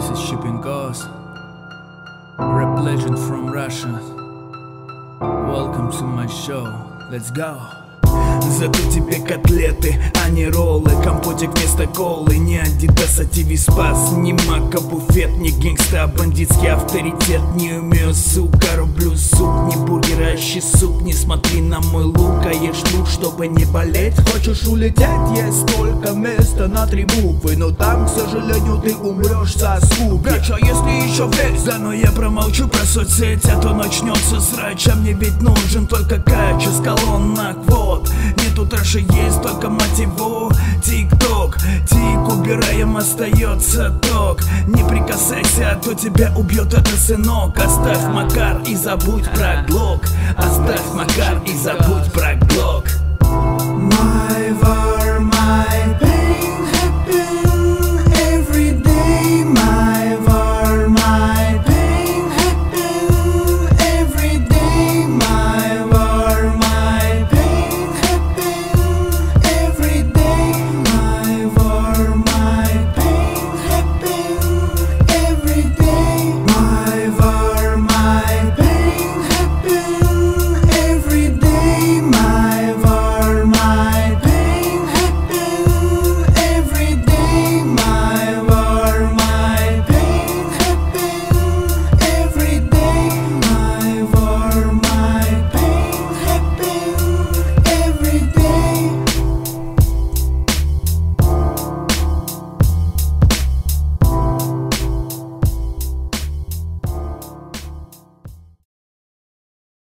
is Shipping Cause, rap legend from Russia. Welcome to my show, let's go. Зато тебе котлеты, а не роллы, компотик вместо колы. Не Адидас, а ТВ Спас, не Мака буфет, не гангста, а бандитский авторитет. Не умею, сука, рублю суп, не бургер, а суп. Не смотри на мой лук, а ешь лук, чтобы не болеть. Хочешь улететь, есть только место на 3 буквы, но там, к сожалению, ты умрешь со скуки. Братья, если еще влезть, да, но я промолчу про соцсети, а то начнется срач. А мне ведь нужен только кач из колоннак, вот. Нету трэша, есть только мать его тик-ток. Тик убираем, остается ток. Не прикасайся, а то тебя убьет этот сынок. Оставь Макар и забудь про Глок. Оставь Макар и забудь про Глок.